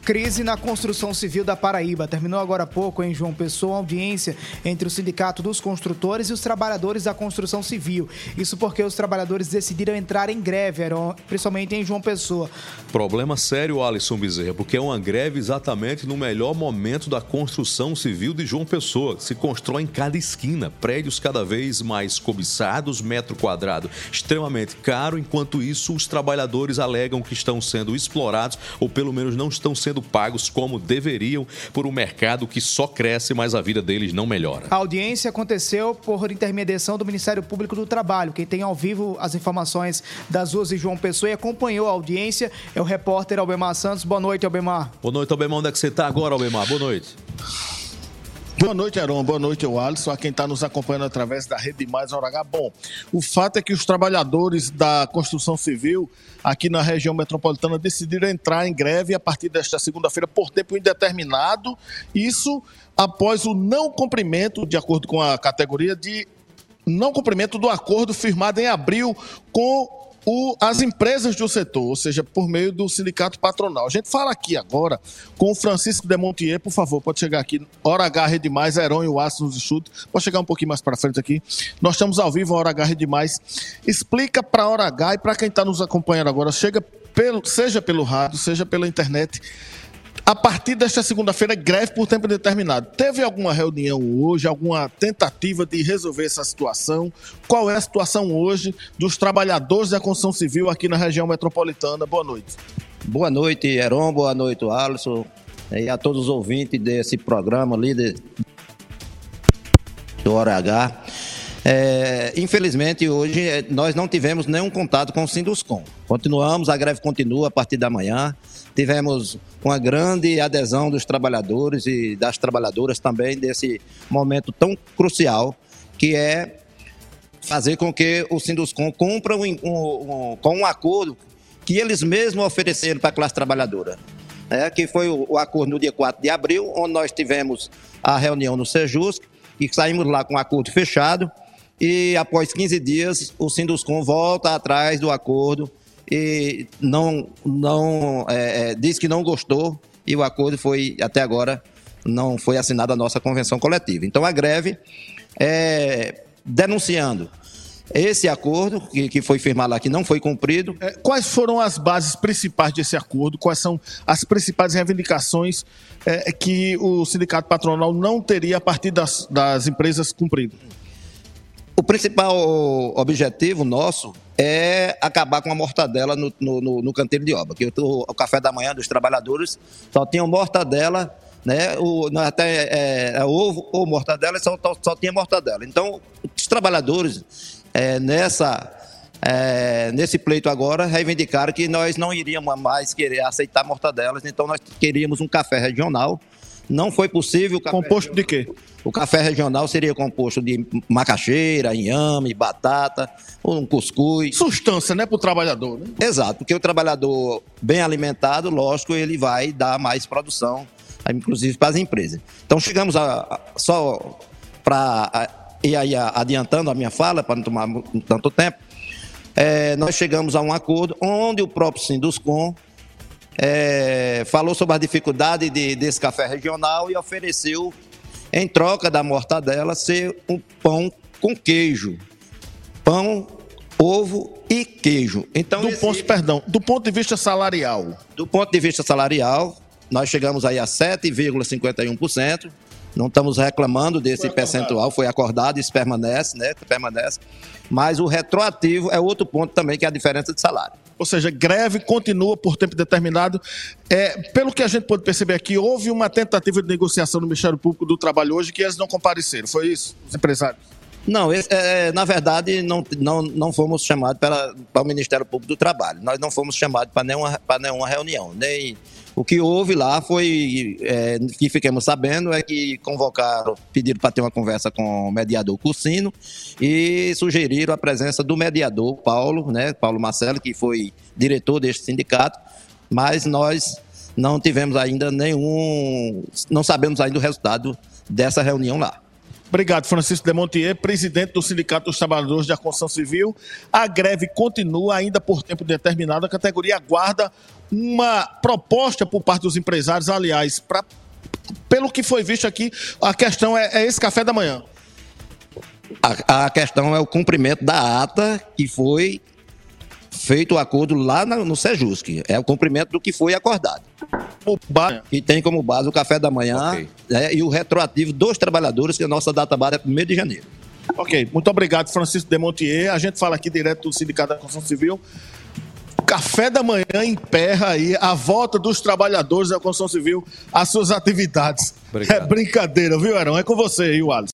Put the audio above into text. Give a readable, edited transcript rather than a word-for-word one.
Crise na construção civil da Paraíba. Terminou agora há pouco em João Pessoa a audiência entre o Sindicato dos Construtores e os trabalhadores da construção civil. Isso porque os trabalhadores decidiram entrar em greve, principalmente em João Pessoa. Problema sério, Alisson Bezerra, porque é uma greve exatamente no melhor momento da construção civil de João Pessoa. Se constrói em cada esquina, prédios cada vez mais cobiçados, metro quadrado extremamente caro. Enquanto isso, os trabalhadores alegam que estão sendo explorados ou pelo menos não estão sendo pagos como deveriam por um mercado que só cresce, mas a vida deles não melhora. A audiência aconteceu por intermediação do Ministério Público do Trabalho. Quem tem ao vivo as informações das ruas de João Pessoa e acompanhou a audiência é o repórter Albemar Santos. Boa noite, Albemar. Boa noite, Albemar. Onde é que você está agora, Albemar? Boa noite. Boa noite, Heron. Boa noite, Alisson. A quem está nos acompanhando através da Rede Mais Hora H. Bom, o fato é que os trabalhadores da construção civil aqui na região metropolitana decidiram entrar em greve a partir desta segunda-feira por tempo indeterminado. Isso após o não cumprimento, de acordo com a categoria, de não cumprimento do acordo firmado em abril com as empresas do setor, ou seja, por meio do sindicato patronal. A gente fala aqui agora com o Francisco Demontier, por favor, pode chegar aqui, Hora H Rede Mais, Heron e o Aço nos estúdios, pode chegar um pouquinho mais para frente aqui. Nós estamos ao vivo, a Hora H Rede Mais. Explica para a Hora H e para quem está nos acompanhando agora, seja pelo rádio, seja pela internet, a partir desta segunda-feira, greve por tempo determinado. Teve alguma reunião hoje, alguma tentativa de resolver essa situação? Qual é a situação hoje dos trabalhadores da construção civil aqui na região metropolitana? Boa noite. Boa noite, Heron. Boa noite, Alisson. E a todos os ouvintes desse programa ali do Hora H. Infelizmente, hoje nós não tivemos nenhum contato com o Sinduscom. Continuamos, a greve continua a partir da manhã. Tivemos uma grande adesão dos trabalhadores e das trabalhadoras também desse momento tão crucial, que é fazer com que o Sinduscom cumpra com um acordo que eles mesmos ofereceram para a classe trabalhadora. Que foi o acordo no dia 4 de abril, onde nós tivemos a reunião no Sejusc, e saímos lá com um acordo fechado, e após 15 dias o Sinduscom volta atrás do acordo e diz que não gostou, e o acordo foi, até agora, não foi assinada a nossa convenção coletiva. Então a greve denunciando esse acordo que foi firmado lá, que não foi cumprido. Quais foram as bases principais desse acordo? Quais são as principais reivindicações que o sindicato patronal não teria a partir das empresas cumprido? O principal objetivo nosso é acabar com a mortadela no canteiro de obra, que o café da manhã dos trabalhadores só tinha mortadela, né? Ovo ou mortadela, só tinha mortadela. Então, os trabalhadores nesse pleito agora reivindicaram que nós não iríamos mais querer aceitar mortadelas, então nós queríamos um café regional. Não foi possível. Composto de quê? O café regional seria composto de macaxeira, inhame, batata, um cuscuz. Sustância, né, para o trabalhador, né? Exato, porque o trabalhador bem alimentado, lógico, ele vai dar mais produção, inclusive para as empresas. Então chegamos só para ir aí adiantando a minha fala, para não tomar tanto tempo, nós chegamos a um acordo onde o próprio Sinduscom falou sobre a dificuldade desse café regional e ofereceu, em troca da mortadela, ser um pão com queijo. Pão, ovo e queijo. Então, do ponto de vista salarial. Do ponto de vista salarial, nós chegamos aí a 7,51%. Não estamos reclamando desse percentual, foi acordado, isso permanece, né? Permanece. Mas o retroativo é outro ponto também, que é a diferença de salário. Ou seja, greve continua por tempo determinado. Pelo que a gente pode perceber aqui, houve uma tentativa de negociação no Ministério Público do Trabalho hoje que eles não compareceram. Foi isso, os empresários? Não, na verdade, não fomos chamados para o Ministério Público do Trabalho. Nós não fomos chamados para nenhuma reunião. O que houve lá foi, que fiquemos sabendo, é que convocaram, pediram para ter uma conversa com o mediador Cursino e sugeriram a presença do mediador Paulo Marcelo, que foi diretor deste sindicato, mas nós não tivemos ainda não sabemos ainda o resultado dessa reunião lá. Obrigado, Francisco Demontier, presidente do Sindicato dos Trabalhadores da Construção Civil. A greve continua ainda por tempo determinado. A categoria aguarda uma proposta por parte dos empresários, aliás, pelo que foi visto aqui, a questão é esse café da manhã. A questão é o cumprimento da ata que foi feito o acordo lá no Sejusc. É o cumprimento do que foi acordado. E tem como base o café da manhã, e o retroativo dos trabalhadores, que a nossa data base é 1º de janeiro. Ok, muito obrigado, Francisco Demontier. A gente fala aqui direto do Sindicato da Construção Civil. Café da manhã emperra aí a volta dos trabalhadores da construção civil às suas atividades. Obrigado. É brincadeira, viu, Heron? É com você aí, Alisson.